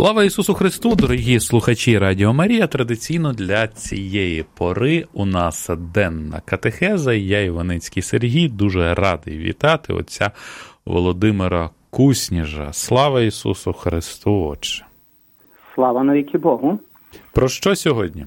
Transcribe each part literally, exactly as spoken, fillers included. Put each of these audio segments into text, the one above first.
Слава Ісусу Христу, дорогі слухачі Радіо Марія. Традиційно для цієї пори у нас денна катехеза. Я, Іваницький Сергій, дуже радий вітати отця Володимира Кусніжа. Слава Ісусу Христу, Отче! Слава навіки Богу! Про що сьогодні?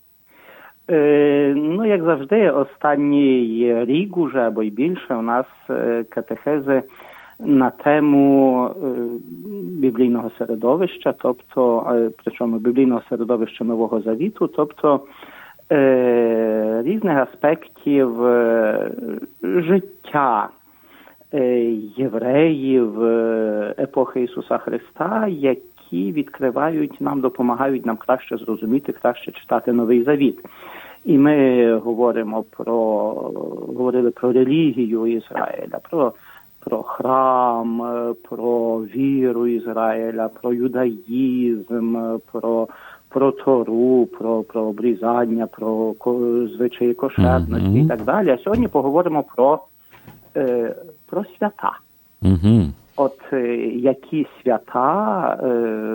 Е, ну, як завжди, останній рік уже, або й більше, у нас катехези на тему е, біблійного середовища, тобто, е, причому біблійного середовища Нового Завіту, тобто е, різних аспектів е, життя е, євреїв е, епохи Ісуса Христа, які відкривають нам, допомагають нам краще зрозуміти, краще читати Новий Завіт. І ми говоримо про, говорили про релігію Ізраїля, про про храм, про віру Ізраїля, про юдаїзм, про, про Тору, про, про обрізання, про звичаї кошерності mm-hmm. і так далі. А сьогодні поговоримо про, е, про свята. Mm-hmm. От е, які свята е,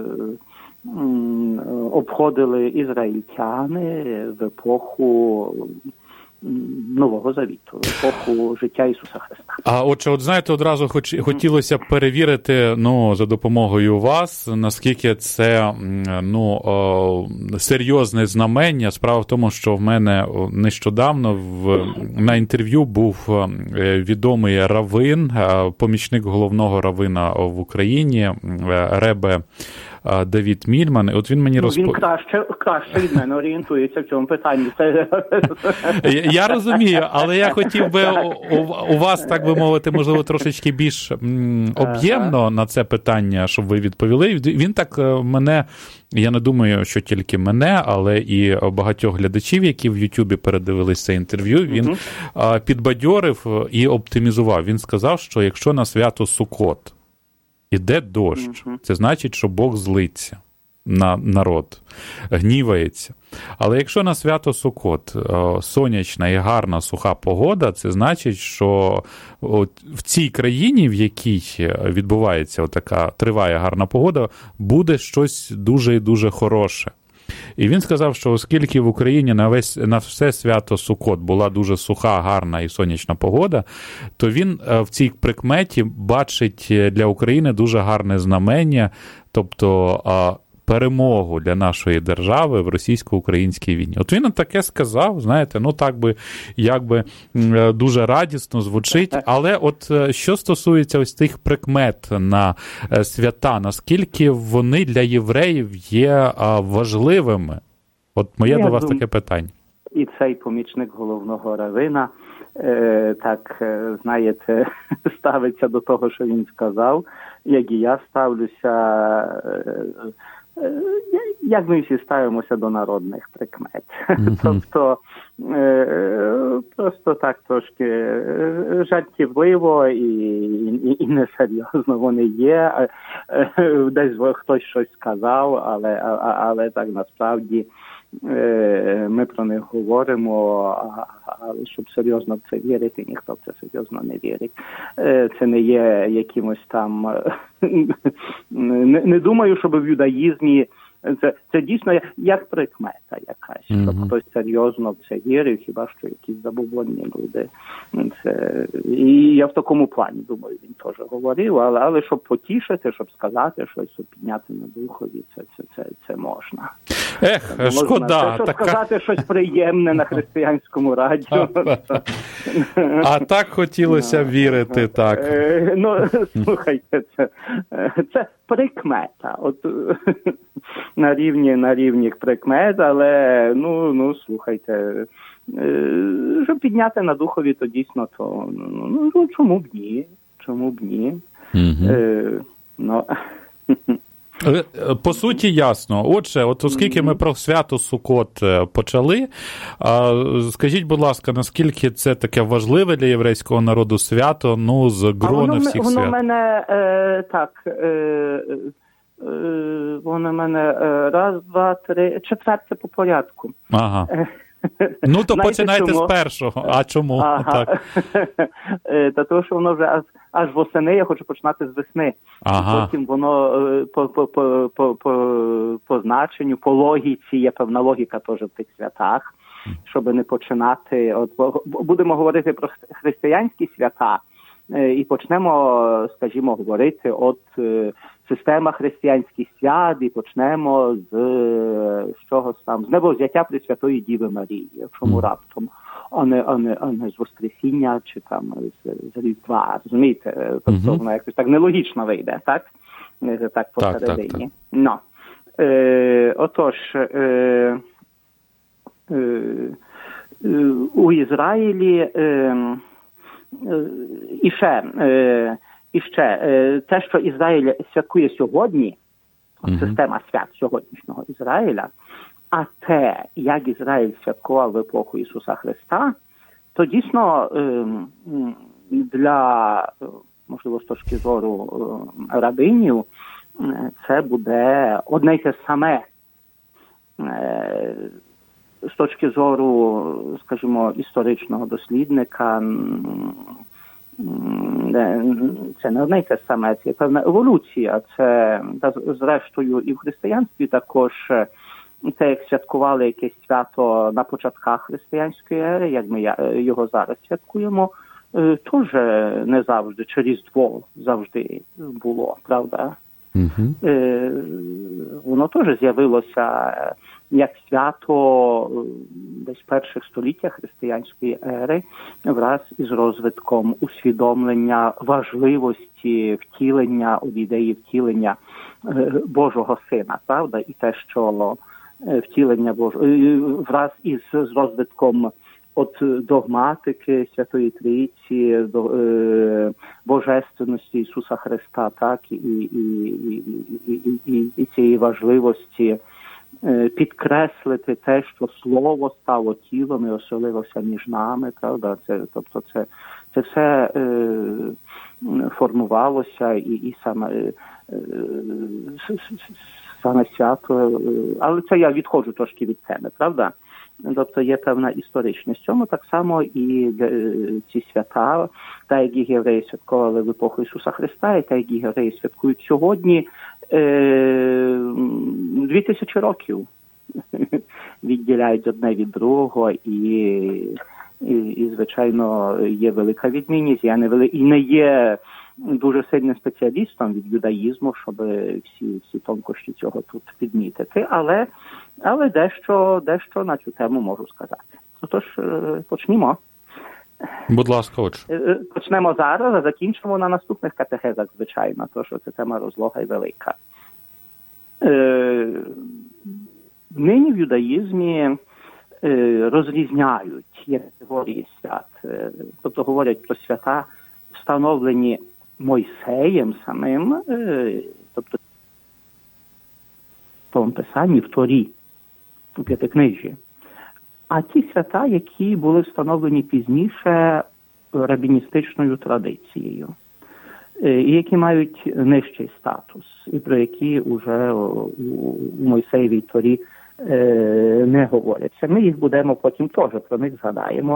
м, обходили ізраїльтяни в епоху Нового Завіту, епоху життя Ісуса Христа. А отже, от знаєте, одразу хоч, хотілося б перевірити, ну, за допомогою вас, наскільки це, ну, о, серйозне знамення. Справа в тому, що в мене нещодавно в, на інтерв'ю був відомий равин, помічник головного равина в Україні, ребе Давід Мільман. От він мені ну, розповів. Він краще, краще від мене орієнтується в цьому питанні. Це... Я розумію, але я хотів би у, у вас, так би мовити, можливо, трошечки більш м, об'ємно ага. на це питання, щоб ви відповіли. Він так мене, я не думаю, що тільки мене, але і багатьох глядачів, які в Ютубі передивились це інтерв'ю, він угу. підбадьорив і оптимізував. Він сказав, що якщо на свято Суккот іде дощ, uh-huh. це значить, що Бог злиться на народ, гнівається. Але якщо на свято Суккот сонячна і гарна суха погода, це значить, що от в цій країні, в якій відбувається така триває гарна погода, буде щось дуже і дуже хороше. І він сказав, що оскільки в Україні на весь на все свято Суккот була дуже суха, гарна і сонячна погода, то він в цій прикметі бачить для України дуже гарне знамення, тобто перемогу для нашої держави в російсько-українській війні. От він таке сказав, знаєте, ну так би, якби дуже радісно звучить, але от що стосується ось тих прикмет на свята, наскільки вони для євреїв є важливими? От моє Я до вас думаю, таке питання. І цей помічник головного равина, е, так, е, знаєте, ставиться до того, що він сказав, як і я ставлюся, е, як ми всі ставимося до народних прикмет. Mm-hmm. Тобто, е, просто так трошки жартівливо і, і, і несерйозно вони є. Е, десь хтось щось сказав, але, а, але так насправді е, ми про них говоримо, але щоб серйозно в це вірити, ніхто в це серйозно не вірить. Е, це не є якимось там... не, не думаю, щоб в юдаїзмі Це, це дійсно як прикмета якась, mm-hmm. щоб хтось серйозно в це вірив, хіба що якісь забобонні люди. Це, і я в такому плані, думаю, він теж говорив, але, але щоб потішити, щоб сказати щось, щоб підняти на духові, це, це, це, це можна. Ех, можна, шкода. Це, щоб така... сказати щось приємне на християнському радіо. А так хотілося вірити, так. Ну, слухайте, це, це прикмета. От на рівні, на рівні прикмет, але, ну, ну, слухайте, щоб підняти на духові, то дійсно, то, ну, ну чому б ні? Чому б ні? Угу. Е, ну... По суті, ясно. Отже, от оскільки ми про свято Суккот почали, скажіть, будь ласка, наскільки це таке важливе для єврейського народу свято, ну, з грони всіх свят? Воно в мене, е, так, е, е, воно в мене е, раз, два, три, четверте по порядку. Ага. Ну, то починайте з першого. А чому? Ага. Так. Та того, що воно вже аж, аж восени, я хочу починати з весни. Ага. Потім воно по, по, по, по, по, по значенню, по логіці, є певна логіка теж в тих святах, щоб не починати. От, будемо говорити про християнські свята, і почнемо, скажімо, говорити от система християнських свят, і почнемо з, з чогось там, з небовзяття Пресвятої Діви Марії, чому раптом, а не, а не, а не з Воскресіння, чи там з, з Різдва, розумієте? Тобто uh-huh. воно якось так нелогічно вийде, так? Не так посередині. Так, так, так. No. Е, отож, е, е, е, у Ізраїлі е, І ще, і ще те, що Ізраїль святкує сьогодні, mm-hmm. система свят сьогоднішнього Ізраїля, а те, як Ізраїль святкував в епоху Ісуса Христа, то дійсно для, можливо, з точки зору рабинів, це буде одне й те саме. З точки зору, скажімо, історичного дослідника, це не одне й те саме, це певна еволюція. Це, зрештою, і в християнстві також, це як святкували якесь свято на початках християнської ери, як ми його зараз святкуємо, теж не завжди, чи Різдво завжди було, правда? Mm-hmm. Воно теж з'явилося як свято десь в перших століттях християнської ери, враз із розвитком усвідомлення важливості втілення, ідеї втілення Божого Сина, правда? І те, що втілення Божого, враз із з розвитком от догматики Святої Трійці, до е, божественності Ісуса Христа, так, і, і, і, і, і, і цієї важливості е, підкреслити те, що Слово стало тілом і оселилося між нами, правда? Це, тобто це, це все е, формувалося і, і саме, е, саме свято, але це я відходжу трошки від теми, правда? Тобто є певна історичність. Цьому так само і ці свята, так як і євреї святкували в епоху Ісуса Христа, і так як і євреї святкують сьогодні, дві тисячі років відділяють одне від другого, і, і, і звичайно, є велика відмінність. Я не вели... і не є дуже сильним спеціалістом від юдаїзму, щоб всі, всі тонкощі цього тут підмітити, але, але дещо, дещо на цю тему можу сказати. Отож, почнімо. Будь ласка, отже. Почнемо зараз, а закінчимо на наступних катехезах, звичайно, тому що це тема розлога і велика. Е, нині в юдаїзмі е, розрізняють є категорії свят, е, тобто говорять про свята, встановлені Мойсеєм самим, е, тобто в тому писанні, в Торі, у П'ятикнижжі. А ті свята, які були встановлені пізніше рабіністичною традицією, і які мають нижчий статус, і про які вже у Мойсеєвій Торі не говоряться. Ми їх будемо потім теж про них згадаємо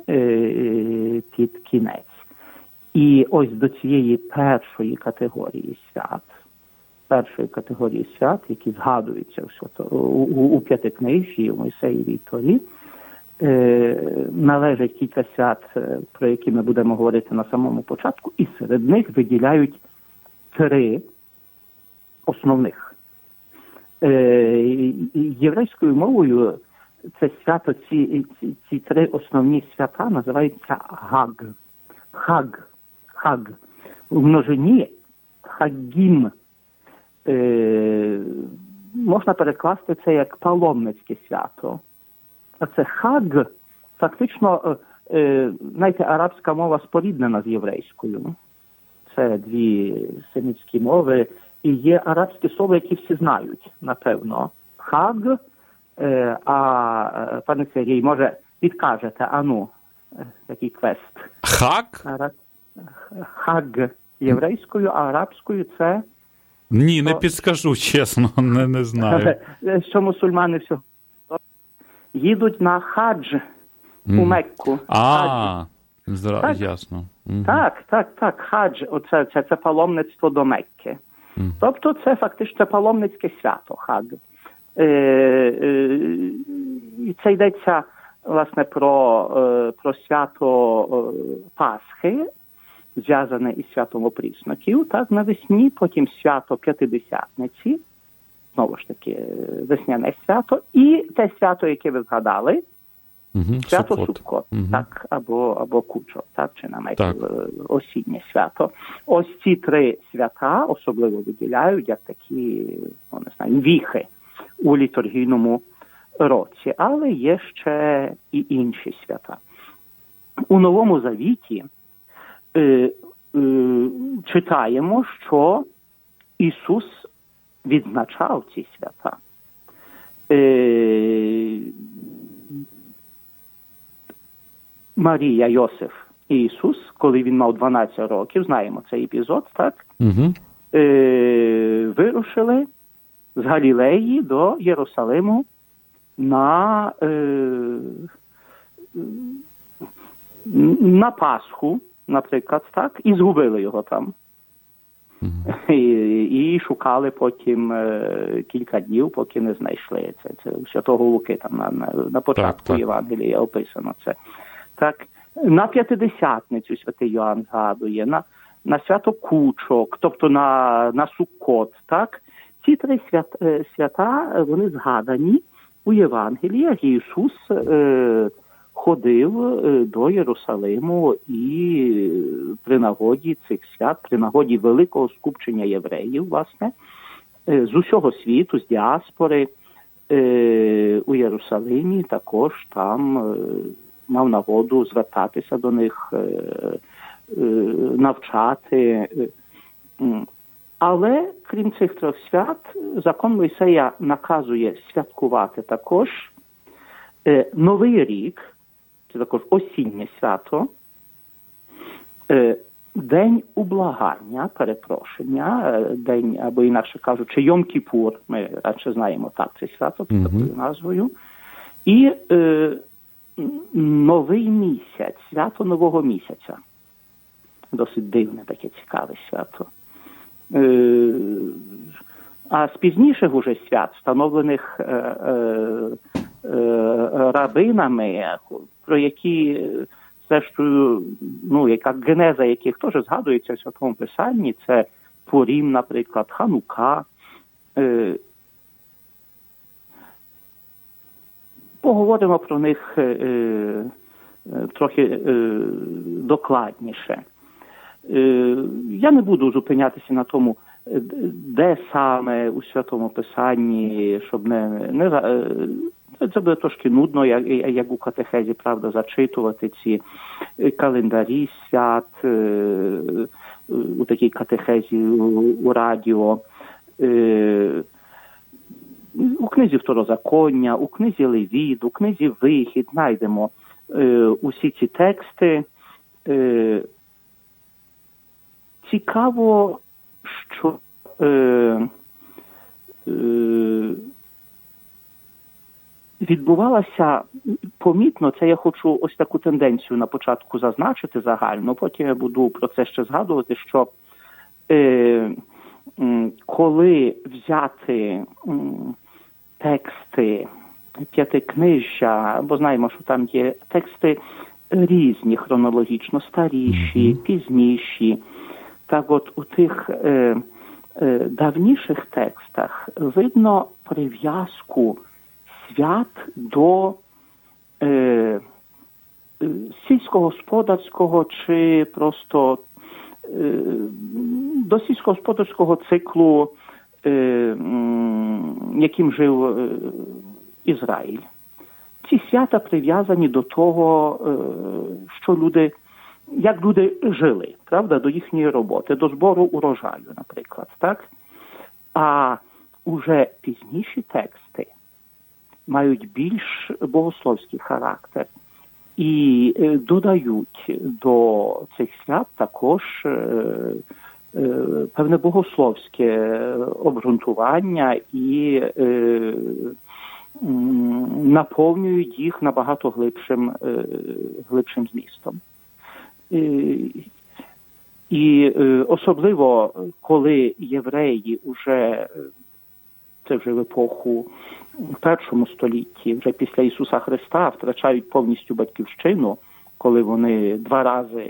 під кінець. І ось до цієї першої категорії свят, першої категорії свят, які згадуються у, у, у П'ятикнижжі, у Мойсеєвій Торі, е, належать кілька свят, про які ми будемо говорити на самому початку, і серед них виділяють три основних. Е, єврейською мовою це свято, ці, ці, ці три основні свята називаються Гаг. Хаг. Хаг. В множині хагім. Е, можна перекласти це як паломницьке свято. А це хаг, фактично, е, знаєте, арабська мова споріднена з єврейською. Це дві семітські мови. І є арабські слова, які всі знають, напевно. Хаг, е, а пане Сергій, може, підкажете, ану, такий квест. Хаг? Хаг єврейською, а арабською це... Ні, не підскажу, чесно, не, не знаю. Що мусульмани всього їдуть на хадж mm. у Мекку. А, зра... так. ясно. Mm-hmm. Так, так, так, хадж, оце, це, це паломництво до Мекки. Mm. Тобто це фактично це паломницьке свято, хадж. Е, е, це йдеться, власне, про, е, про свято е, Пасхи, зв'язане із святом опрісноків, так, навесні, потім свято П'ятидесятниці, знову ж таки, весняне свято, і те свято, яке ви згадали, угу, свято Суккот, Суккот угу. так, або, або Кучо, так, чи навіть осіннє свято. Ось ці три свята особливо виділяють як такі, ну, не знаю, віхи у літургійному році, але є ще і інші свята. У Новому Завіті е, е, читаємо, що Ісус відзначав ці свята. Е, Марія, Йосиф і Ісус, коли він мав дванадцять років, знаємо цей епізод, так? Угу. Е, вирушили з Галілеї до Єрусалиму на, е, на Пасху, наприклад, так, і згубили його там. Mm-hmm. І, і шукали потім е, кілька днів, поки не знайшли. Це, це у Святого Луки там на, на, на початку так, так. Євангелія описано це. Так, на П'ятидесятницю святий Йоанн згадує, на, на свято Кучок, тобто на, на Суккот, так. Ці три свят, свята, вони згадані у Євангеліях, і Ісус е, ходив е, до Єрусалиму і при нагоді цих свят, при нагоді великого скупчення євреїв, власне, е, з усього світу, з діаспори е, у Єрусалимі також там е, мав нагоду звертатися до них, е, е, навчати. Е, Але, крім цих трьох свят, закон Мойсея наказує святкувати також е, Новий рік, це також осіннє свято, е, День ублагання, перепрошення, е, день, або інакше кажучи, Йом-Кіпур, ми радше знаємо так це свято під такою mm-hmm. назвою, і е, Новий місяць, свято Нового місяця. Досить дивне таке цікаве свято. А з пізніших уже свят, встановлених е, е, е, рабинами, про які, зрештою, ну, яка генеза яких теж згадується в Святому Писанні, це Пурім, наприклад, Ханука. Е, поговоримо про них е, е, трохи е, докладніше. Я не буду зупинятися на тому, де саме у Святому Писанні, щоб не... не це буде трошки нудно, як, як у катехезі, правда, зачитувати ці календарі свят, у такій катехезі у, у радіо. У книзі Второзаконня, у книзі Левіт, у книзі Вихід знайдемо усі ці тексти. Цікаво, що е, е, відбувалася помітно, це я хочу ось таку тенденцію на початку зазначити загально, потім я буду про це ще згадувати, що е, коли взяти м, тексти п'ятикнижжя, бо знаємо, що там є тексти різні, хронологічно старіші, пізніші, так от у тих е, е, давніших текстах видно прив'язку свят до е, сільськогосподарського чи просто е, до сільськогосподарського циклу, е, яким жив е, Ізраїль. Ці свята прив'язані до того, е, що люди як люди жили, правда, до їхньої роботи, до збору урожаю, наприклад, так? А уже пізніші тексти мають більш богословський характер і е, додають до цих свят також е, е, певне богословське обґрунтування і е, наповнюють їх набагато глибшим, глибшим змістом. І особливо, коли євреї вже, це вже в епоху в першому столітті, вже після Ісуса Христа, втрачають повністю батьківщину, коли вони два рази,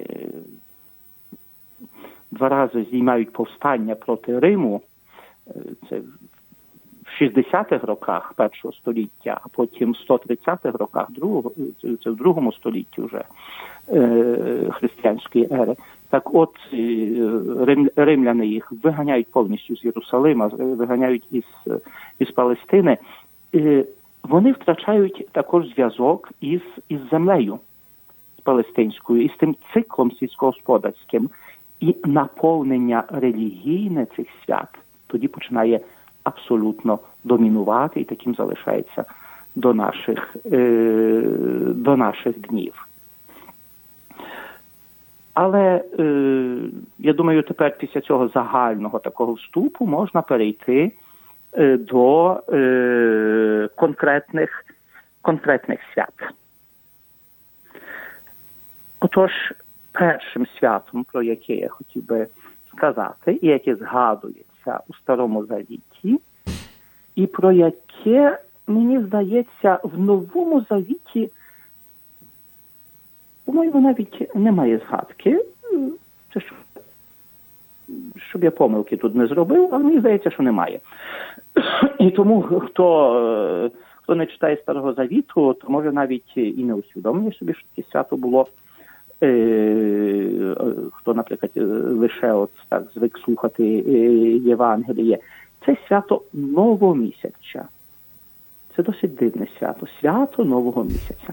два рази здіймають повстання проти Риму, це в шістдесятих роках першого століття, а потім в сто тридцятих роках другого, це в другому столітті вже е, християнської ери. Так от рим, римляни їх виганяють повністю з Єрусалима, виганяють із, із Палестини. Е, вони втрачають також зв'язок із, із землею палестинською, із тим циклом сільськогосподарським. І наповнення релігійне цих свят тоді починає абсолютно домінувати і таким залишається до наших, е, до наших днів. Але, е, я думаю, тепер після цього загального такого вступу можна перейти е, до е, конкретних, конкретних свят. Отож, першим святом, про яке я хотів би сказати, і яке згадується у Старому Завіті, і про яке, мені здається, в Новому Завіті, по-моєму, навіть немає згадки. Це щоб, щоб я помилки тут не зробив, але мені здається, що немає. І тому, хто, хто не читає Старого Завіту, то може навіть і не усвідомлює собі, що таке свято було. Хто, наприклад, лише от так звик слухати Євангеліє. Це свято Новомісяця. Це досить дивне свято. Свято Нового місяця.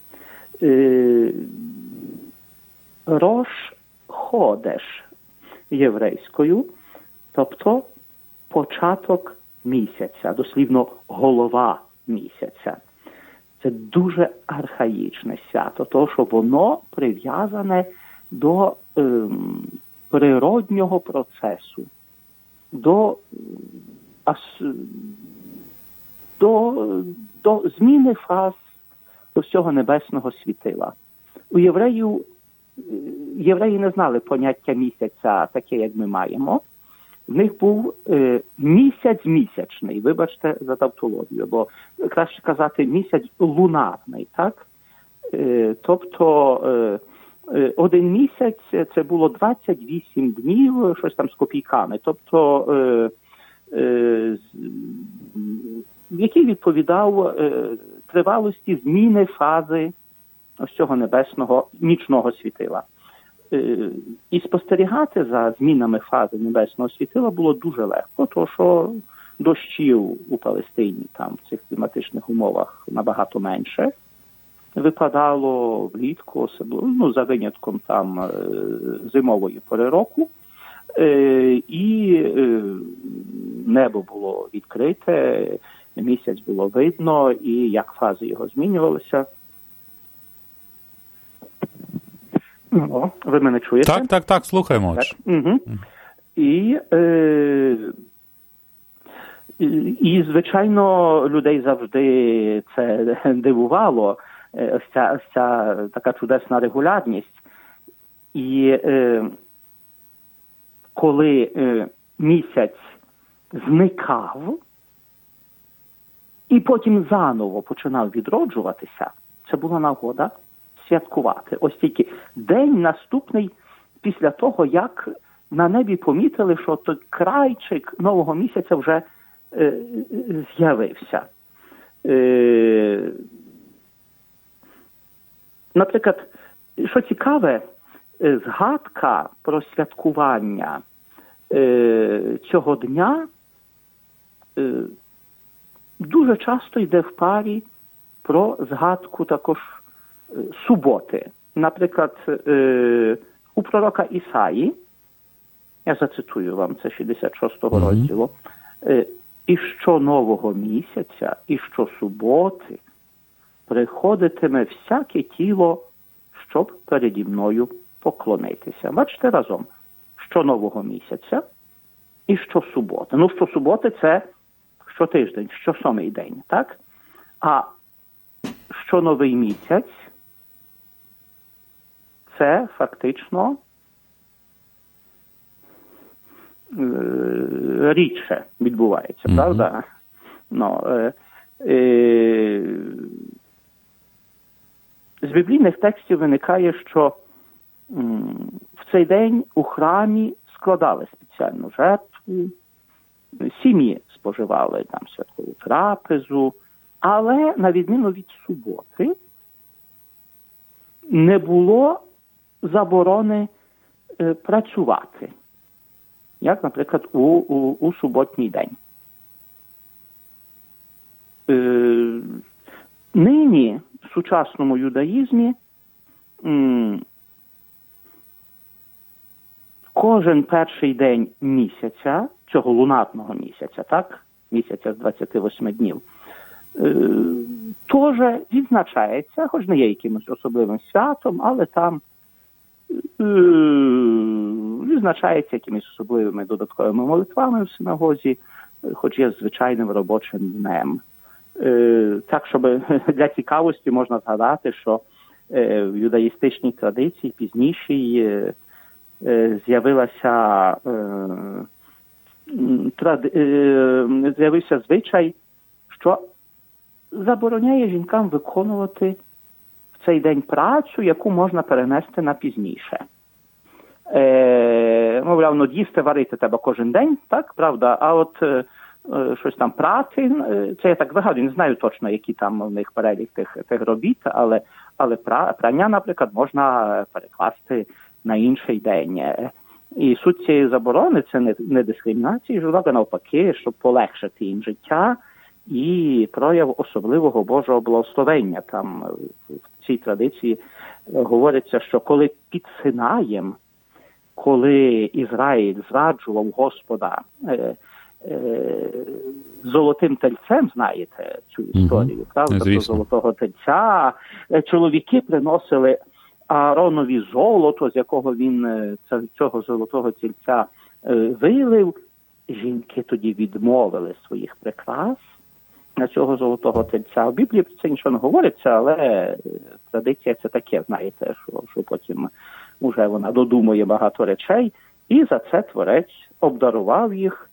Рош Ходеш єврейською, тобто початок місяця, дослівно голова місяця. Це дуже архаїчне свято, тому що воно прив'язане до ем, природнього процесу, до, ас, до, до зміни фаз всього небесного світила. У євреїв, євреї не знали поняття місяця таке, як ми маємо. В них був е, місяць місячний, вибачте за тавтологію, бо краще казати місяць лунарний, так? Е, тобто е, е, один місяць це було двадцять вісім днів, щось там з копійками, тобто е, е, який відповідав е, тривалості зміни фази ось цього небесного нічного світила. І спостерігати за змінами фази небесного світила було дуже легко, тому що дощів у Палестині там в цих кліматичних умовах набагато менше випадало влітку, особливо, ну, за винятком там зимової пори року, і небо було відкрите, місяць було видно, і як фази його змінювалися. О, ви мене чуєте? Так, так, так, слухаємо. Так. Угу. І, е, і, і, звичайно, людей завжди це дивувало, ось ця, ось ця така чудесна регулярність. І е, коли е, місяць зникав і потім заново починав відроджуватися, це була нагода святкувати. Ось тільки день наступний після того, як на небі помітили, що той крайчик нового місяця вже е, з'явився. Е, наприклад, що цікаве, згадка про святкування е, цього дня е, дуже часто йде в парі про згадку також суботи. Наприклад, у пророка Ісаї, я зацитую вам, це шістдесят шостого mm-hmm. розділу, «І що нового місяця, і що суботи приходитиме всяке тіло, щоб переді мною поклонитися». Бачите разом, що нового місяця і що суботи. Ну, що суботи – це щотиждень, що сьомий день, так? А що новий місяць, це фактично е, рідше відбувається, mm-hmm. правда? Ну, е, е, з біблійних текстів виникає, що м, в цей день у храмі складали спеціальну жертву, сім'ї споживали там святкову трапезу, але на відміну від суботи не було заборони е, працювати, як, наприклад, у, у, у суботній день. Е, нині в сучасному юдаїзмі м, кожен перший день місяця, цього лунарного місяця, так, місяця з двадцяти восьми днів, е, теж відзначається, хоч не є якимось особливим святом, але там е, відзначається якимись особливими додатковими молитвами в синагозі, хоч є звичайним робочим днем. Е, так, щоб для цікавості можна згадати, що е, в юдаїстичній традиції пізнішій е, е, з'явилася е, тради, е, з'явився звичай, що забороняє жінкам виконувати в цей день працю, яку можна перенести на пізніше. Е, мовляв, ну, їсти, варити треба кожен день, так, правда? А от е, щось там прати, е, це я так вигадую, не знаю точно, які там у них перелік тих, тих робіт, але, але прання, наприклад, можна перекласти на інший день. І суть цієї заборони – це не, не дискримінація жінок, а навпаки, щоб полегшити їм життя і прояв особливого Божого благословення. Там в цій традиції говориться, що коли під Синаєм, коли Ізраїль зраджував Господа е, е, золотим тельцем, знаєте цю історію, mm-hmm. правда, про золотого тельця, чоловіки приносили Ааронові золото, з якого він цього золотого тільця вилив. Жінки тоді відмовили своїх прикрас на цього золотого тельця. В Біблії про це нічого не говориться, але традиція це таке, знаєте, що, що потім уже вона додумує багато речей. І за це Творець обдарував їх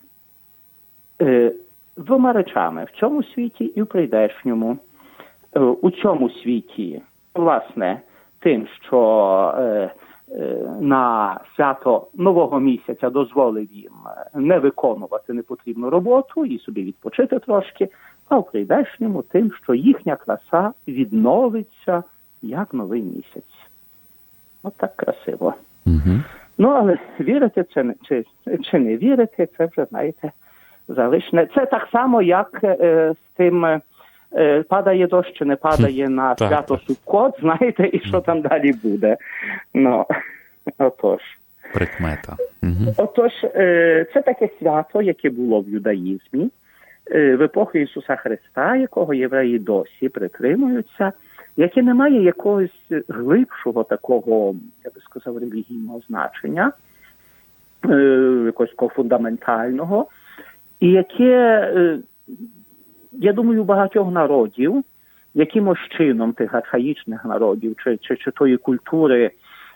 е, двома речами. В цьому світі і в прийдешньому. Е, у цьому світі, власне, тим, що е, е, на свято Нового місяця дозволив їм не виконувати непотрібну роботу і собі відпочити трошки, а в прийдешньому тим, що їхня краса відновиться як новий місяць. От так красиво. Угу. Ну, але вірити це не, чи, чи не вірити, це вже, знаєте, залишне. Це так само, як е, з тим е, падає дощ чи не падає хм, на так, свято так. Суккот, знаєте, і що там далі буде. Ну, отож. Прикмета. Угу. Отож, е, це таке свято, яке було в юдаїзмі, е, в епоху Ісуса Христа, якого євреї досі притримуються, яке не має якогось глибшого такого, я би сказав, релігійного значення, е, якогось такого фундаментального, і яке, е, я думаю, у багатьох народів, якимось чином тих архаїчних народів, чи, чи, чи тої культури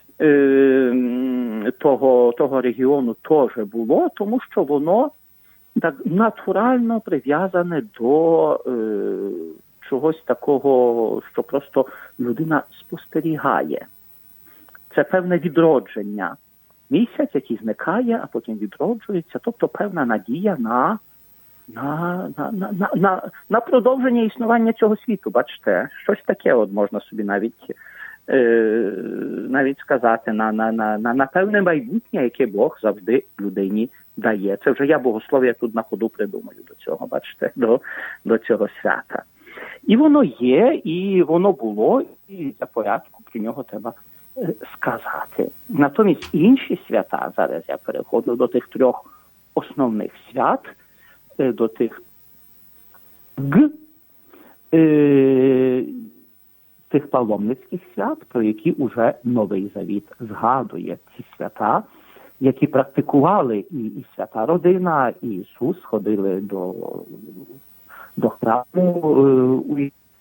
е, того, того регіону теж було, тому що воно так натурально прив'язане до е, чогось такого, що просто людина спостерігає. Це певне відродження. Місяць, який зникає, а потім відроджується, тобто певна надія на, на, на, на, на, на продовження існування цього світу. Бачите, щось таке от можна собі навіть, е, навіть сказати, на, на, на, на, на певне майбутнє, яке Бог завжди людині дає. Це вже я богослов'я тут на ходу придумаю до цього, бачите, до, до цього свята. І воно є, і воно було, і за порядку про нього треба е, сказати. Натомість інші свята, зараз я переходжу до тих трьох основних свят, е, до тих г, е, тих паломницьких свят, про які уже Новий Завіт згадує. Ці свята, які практикували і, і свята родина, і Ісус ходили до... до храму у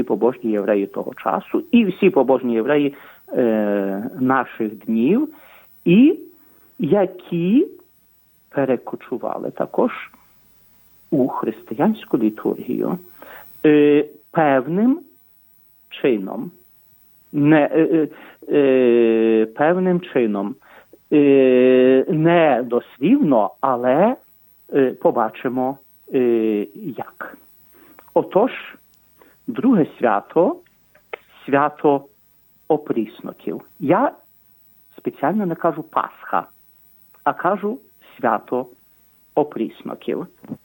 всі побожні євреї того часу, і всі побожні євреї е, наших днів, і які перекочували також у християнську літургію е, певним чином, не, е, е, певним чином, е, не дослівно, але е, побачимо е, як. Отож, друге свято – свято опрісноків. Я спеціально не кажу Пасха, а кажу свято опрісноків.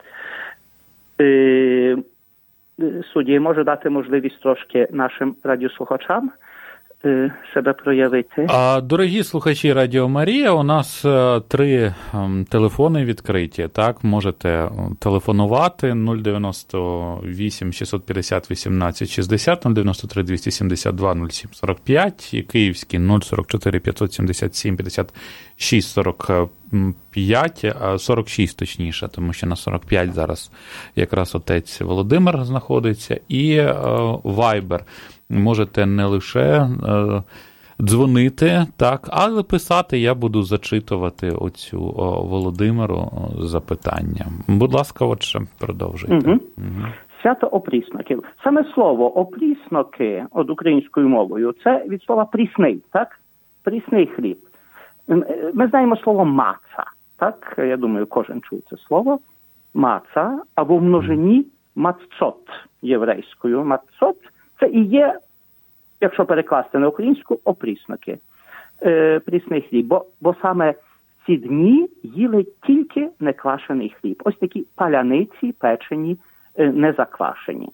Е, судді, може дати можливість трошки нашим радіослухачам е, себе проявити. А, дорогі слухачі Радіо Марія, у нас е, три е, телефони відкриті. Так, можете телефонувати нуль дев'яносто вісім шістсот п'ятдесят вісімнадцять шістдесят, нуль дев'яносто три двісті сімдесят два нуль сім сорок п'ять і київський нуль сорок чотири п'ятсот сімдесят сім п'ятдесят шість сорок п'ять, сорок шість точніше, тому що на сорок п'ять зараз якраз отець Володимир знаходиться, і Viber. Можете не лише е, дзвонити, так, але писати я буду зачитувати оцю о, Володимиру запитання. Будь ласка, отже, продовжуйте. Угу. Угу. Свято опрісноків. Саме слово опрісноки от українською мовою, це від слова прісний, так? Прісний хліб. Ми знаємо слово маца, так? Я думаю, кожен чув це слово. Маца, або в множині мацот єврейською. Мацот – це і є, якщо перекласти на українську, опрісноки. Е, прісний хліб. Бо, бо саме в ці дні їли тільки неквашений хліб. Ось такі паляниці, печені, е, не заквашені.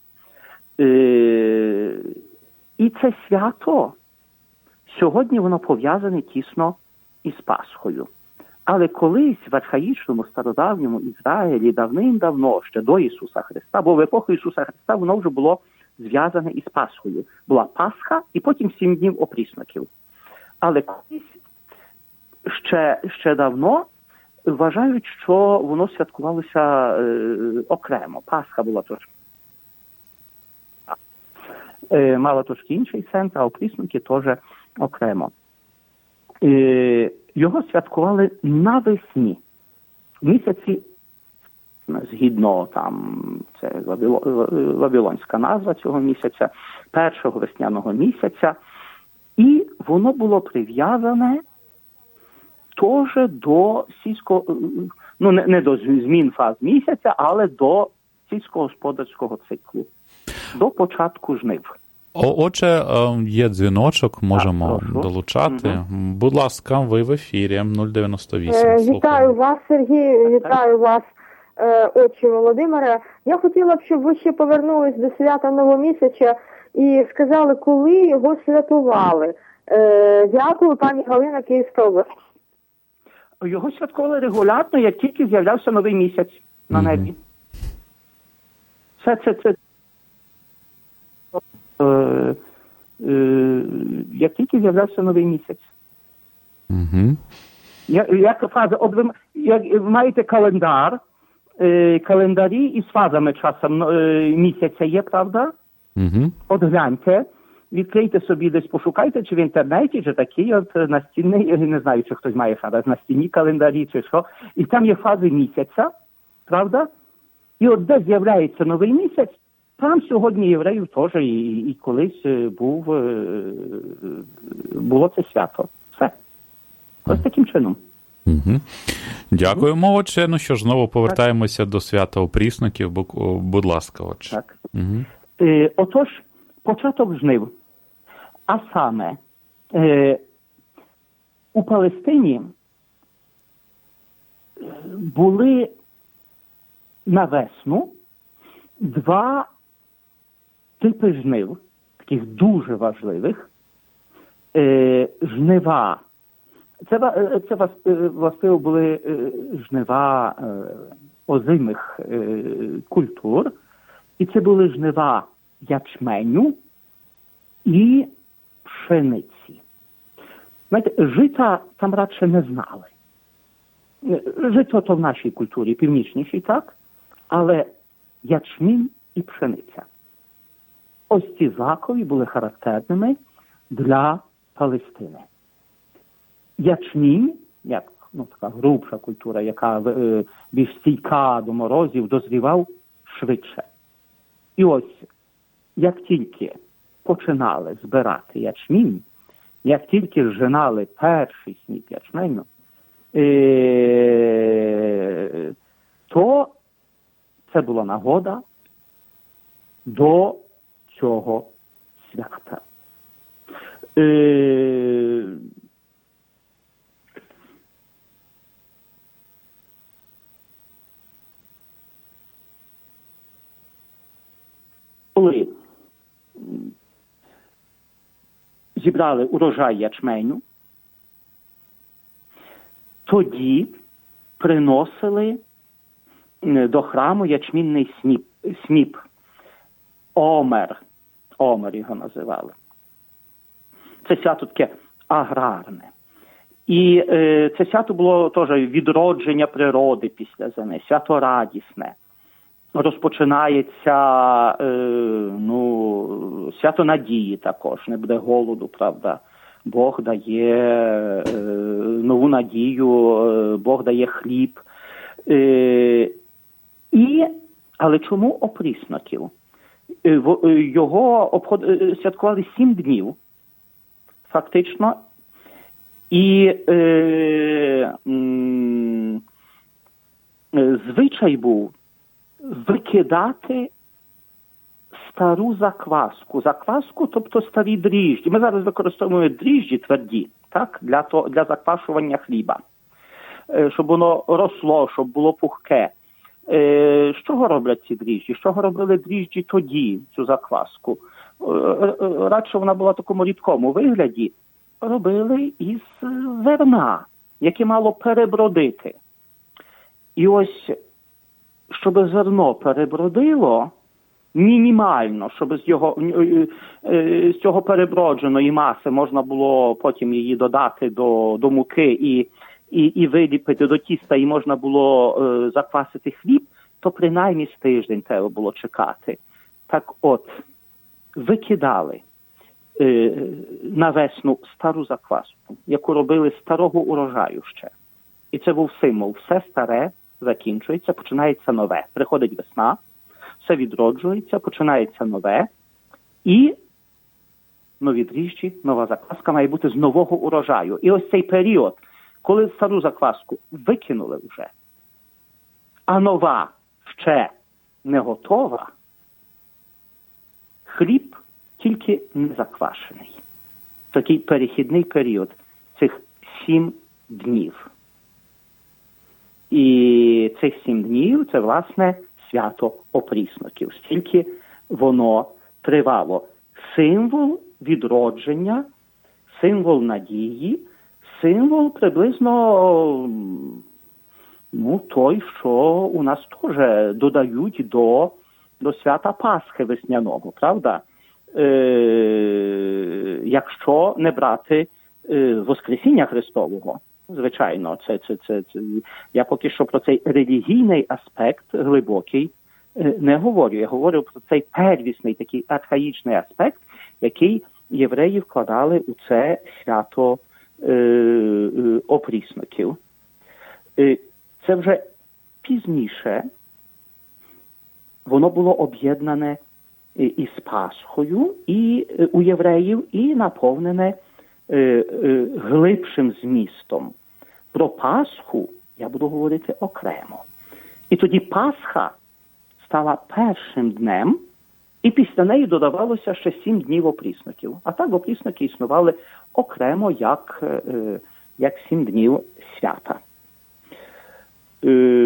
Е, і це свято, сьогодні воно пов'язане тісно із Пасхою. Але колись в архаїчному стародавньому Ізраїлі давним-давно, ще до Ісуса Христа, бо в епоху Ісуса Христа воно вже було зв'язане із Пасхою. Була Пасха і потім сім днів опрісноків. Але колись ще, ще давно вважають, що воно святкувалося е, окремо. Пасха була трошки. Е, мала трошки інший сенс, а опрісноки теж окремо. Е, його святкували навесні, в місяці, згідно там, це вавилонська назва цього місяця, першого весняного місяця, і воно було прив'язане теж до сільського, ну не, не до змін фаз місяця, але до сільськогосподарського циклу, до початку жнив. Отже, є дзвіночок, можемо так, долучати. Угу. Будь ласка, ви в ефірі нуль дев'яносто вісім. Е, вітаю вас, Сергій, вітаю вас, е, отче Володимире. Я хотіла б, щоб ви ще повернулись до свята Новомісяча і сказали, коли його святкували. Е, дякую, пані Галина, Київська область. Його святкували регулярно, як тільки з'являвся новий місяць на угу. небі. Це, це, це. Е, е, як тільки з'являвся новий місяць. Угу. Я, як фаза, от ви, як, ви маєте календар, е, календарі із фазами часом е, місяця є, правда? Угу. От гляньте, відкрийте собі десь, пошукайте, чи в інтернеті, чи такий от настінний, я не знаю, чи хтось має фази, настінні календарі, чи що. І там є фази місяця, правда? І от де з'являється новий місяць, там сьогодні євреїв теж і, і колись був, було це свято. Все. Ось таким чином. Угу. Дякуємо, отче. Ну що ж, знову повертаємося так. до свята опрісноків. Будь ласка, отче. Так. Угу. Е, отож, початок жнив. А саме, е, у Палестині були на весну два типи жнив, таких дуже важливих. Е, жнива. Це, це властиво були жнива е, озимих е, культур. І це були жнива ячменю і пшениці. Знаєте, жита там радше не знали. Жито то в нашій культурі північнішій, так? Але ячмінь і пшениця. ось ці закові були характерними для Палестини. Ячмінь, як ну, така грубша культура, яка е, більш стійка до морозів, дозрівав швидше. І ось, як тільки починали збирати ячмінь, як тільки зжинали перший сніп ячменю, е, то це була нагода до цього свята. Е, коли зібрали урожай ячменю, тоді приносили до храму ячмінний сніп, сніп. Омер. Омер його називали. Це свято таке аграрне. І е, це свято було теж відродження природи після зими, свято радісне. Розпочинається е, ну, свято надії також, не буде голоду, правда. Бог дає е, нову надію, е, Бог дає хліб. Е, і, але чому опрісноків? Е, його обход, е, святкували сім днів, фактично. І е, м, звичай був викидати стару закваску. Закваску, тобто старі дріжджі. Ми зараз використовуємо дріжджі тверді, так, для, то, для заквашування хліба. Е, щоб воно росло, щоб було пухке. Е, з чого роблять ці дріжджі? З чого робили дріжджі тоді, цю закваску? Е, е, радше вона була в такому рідкому вигляді. Робили із зерна, яке мало перебродити. І ось, щоб зерно перебродило мінімально, щоб з його з цього перебродженої маси можна було потім її додати до, до муки і, і, і виліпити до тіста, і можна було е, заквасити хліб, то принаймні з тиждень треба було чекати. Так от, викидали е, на весну стару закваску, яку робили з старого урожаю ще. І це був символ. Все старе закінчується, починається нове. Приходить весна, все відроджується, починається нове. І нові дріжджі, нова закваска має бути з нового урожаю. І ось цей період, коли стару закваску викинули вже, а нова ще не готова, хліб тільки не заквашений. Такий перехідний період цих сім днів. І цих сім днів – це, власне, свято опрісноків. Стільки воно тривало. Символ відродження, символ надії, символ приблизно, ну, той, що у нас теж додають до, до свята Пасхи весняного, правда? Е, якщо не брати е, Воскресіння Христового. Звичайно, це, це, це, це, я поки що про цей релігійний аспект глибокий е, не говорю. Я говорю про цей первісний, такий архаїчний аспект, який євреї вкладали у це свято е, е, опрісноків. Е, це вже пізніше воно було об'єднане із Пасхою і е, у євреїв і наповнене е, е, глибшим змістом. Про Пасху я буду говорити окремо. І тоді Пасха стала першим днем, і після неї додавалося ще сім днів опрісноків. А так опрісноки існували окремо, як, е, як сім днів свята. Е,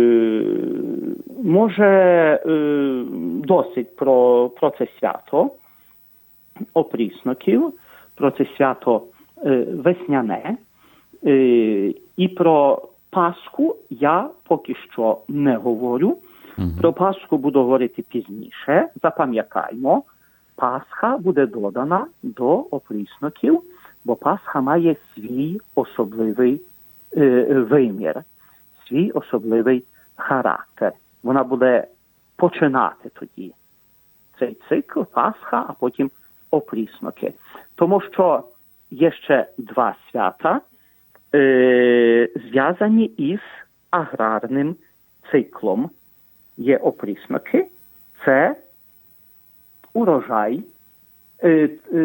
може, е, досить про, про це свято опрісноків, про це свято е, весняне. Е, і про Пасху я поки що не говорю. Mm-hmm. Про Пасху буду говорити пізніше. Запам'ятаймо, Пасха буде додана до опрісноків, бо Пасха має свій особливий е, вимір, свій особливий характер. Вона буде починати тоді цей цикл Пасха, а потім опрісноки. Тому що є ще два свята, е, зв'язані із аграрним циклом. Є опрісноки, це урожай, е, е,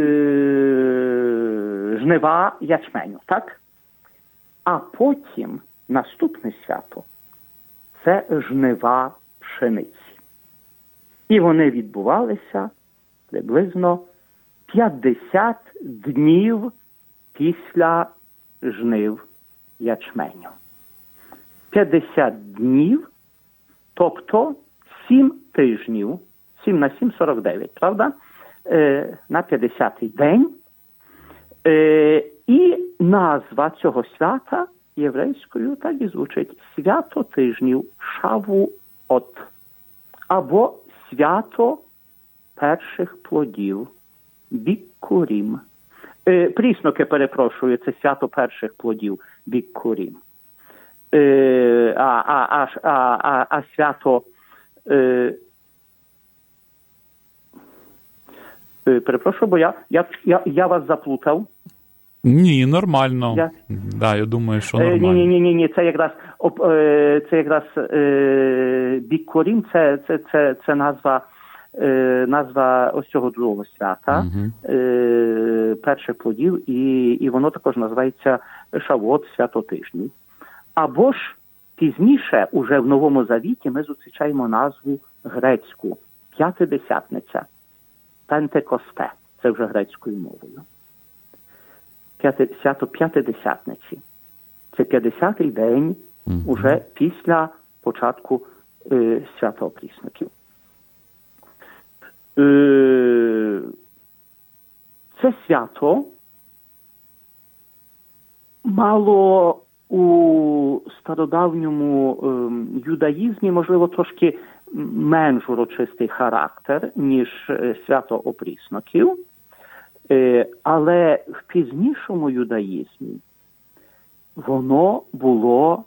жнива ячменю, так? А потім наступне свято – це жнива пшениці. І вони відбувалися приблизно п'ятдесят днів після жнив ячменю. п'ятдесят днів, тобто сім тижнів, сім на сім – сорок дев'ять, правда? Е, на п'ятдесятий день. Е, і назва цього свята єврейською так і звучить – свято тижнів Шавуот, або свято перших плодів Біккурім. Е, прісноки, перепрошую, це свято перших плодів Біккурім. Е, а, а, а, а, а свято е, е, перепрошую, бо я, я, я, я вас заплутав. Ні, нормально. Я... Да, я думаю, що нормально. Ні, ні, ні, ні, ні, це якраз це якраз е, Біккурім, це, це, це, це назва е, назва ось цього другого свята, uh-huh. е, перших плодів, і, і воно також називається Шавуот, свято тижнів. Або ж пізніше, уже в Новому Завіті, ми зустрічаємо назву грецьку П'ятидесятниця, Пентекосте, це вже грецькою мовою. П'яти, свято П'ятидесятниці. Це п'ятдесятий день mm-hmm. уже після початку е, свята опрісників. Е, це свято мало у стародавньому е, юдаїзмі, можливо, трошки менш урочистий характер, ніж е, свято опрісноків. Е, але в пізнішому юдаїзмі воно було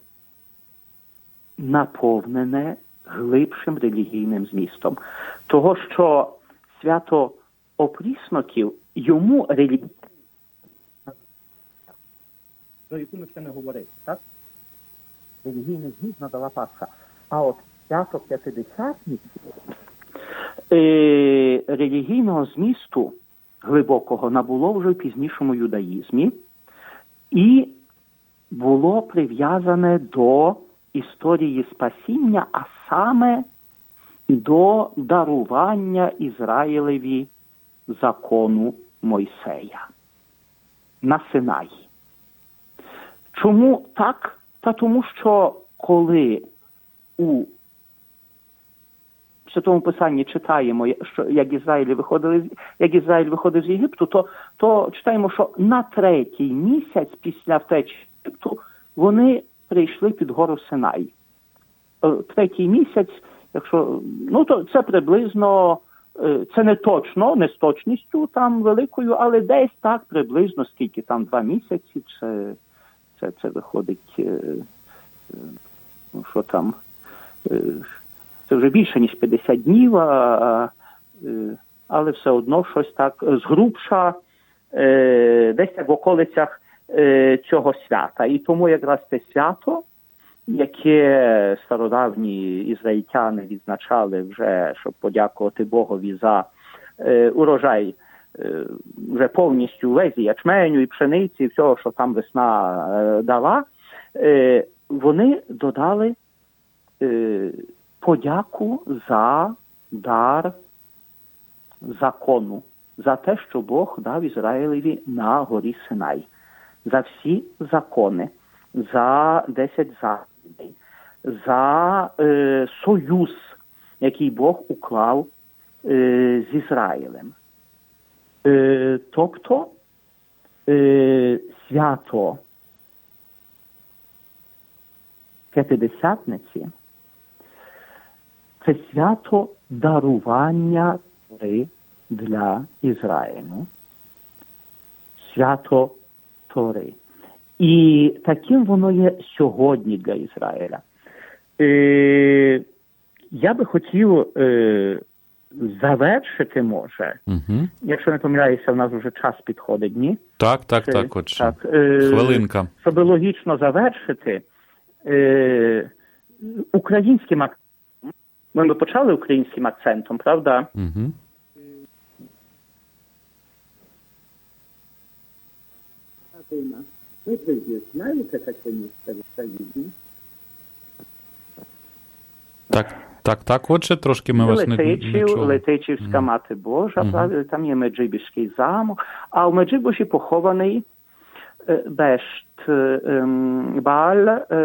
наповнене глибшим релігійним змістом. Того, що свято опрісноків йому релігійний, про яку ми ще не говорили, так? Релігійний зміст надала Пасха. А от свято П'ятидесятниці е, релігійного змісту глибокого набуло вже в пізнішому юдаїзмі і було прив'язане до історії спасіння, а саме до дарування Ізраїлеві закону Мойсея на Синаї. Чому так? Та тому, що коли у в Святому Писанні читаємо, що як Ізраїль виходили, як Ізраїль виходив з Єгипту, то, то читаємо, що на третій місяць після втечі з Єгипту вони прийшли під гору Синай. Третій місяць, якщо, ну, то це приблизно, це не точно, не з точністю там великою, але десь так приблизно, скільки там два місяці, це, це, це виходить, ну, що там, це вже більше, ніж п'ятдесят днів, а, але все одно щось так згрубша, десь так в околицях цього свята. І тому якраз це свято, яке стародавні ізраїльтяни відзначали вже, щоб подякувати Богові за е, урожай е, вже повністю весь ячменю і пшениці, і всього, що там весна е, дала, е, вони додали е, подяку за дар закону, за те, що Бог дав Ізраїлеві на горі Синай, за всі закони, за десять заповідей, за е, союз, який Бог уклав е, з Ізраїлем. Е, тобто е, свято П'ятидесятниці – це свято дарування Тори для Ізраїлю. Свято Тори. І таким воно є сьогодні для Ізраїля. Е, я би хотів е, завершити може. Угу. Якщо не помиляюся, в нас вже час підходить, ні? Так, так, Чи, так, отже. так е, Хвилинка. Щоб логічно завершити, е, українським акцентом, ми почали українським акцентом, правда? Угу. Ви знаєте таке місце в Україні? Так, так, так, отже, трошки ми вас не, не чули. Летичівська mm. Мати Божа, mm-hmm. правда, там є Меджибіжський замок, а в Меджибожі похований е, Бешт, е, Бааль, е,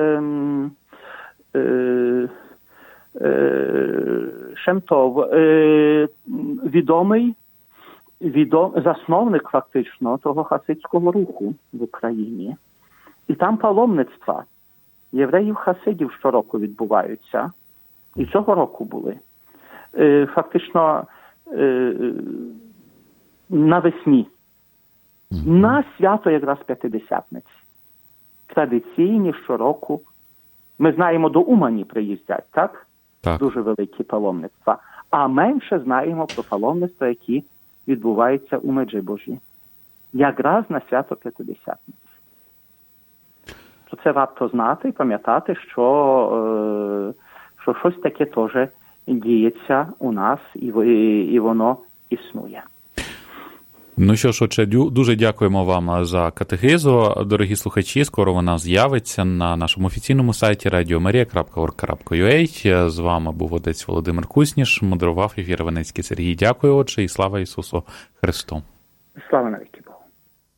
е, е, Шемтов, е, відомий, відом, засновник фактично того хасидського руху в Україні. І там паломництва євреїв-хасидів щороку відбуваються. І цього року були. Е, фактично е, навесні. Mm-hmm. На свято якраз П'ятидесятниці. Традиційні щороку. Ми знаємо, до Умані приїздять, так? Так. Дуже великі паломництва. А менше знаємо про паломництва, які відбуваються у Меджибожі. Якраз на свято П'ятидесятниці. То це варто знати і пам'ятати, що, що щось таке теж діється у нас, і, і воно існує. Ну що ж, отже, дуже дякуємо вам за катехизу. Дорогі слухачі, скоро вона з'явиться на нашому офіційному сайті радіо марія крапка орг крапка ю а. З вами був отець Володимир Кусніш, мудрував ефір Іванецький Сергій. Дякую, отже, і слава Ісусу Христу. Слава навіки Богу.